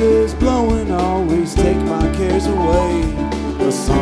breezes blowing always take my cares away. A song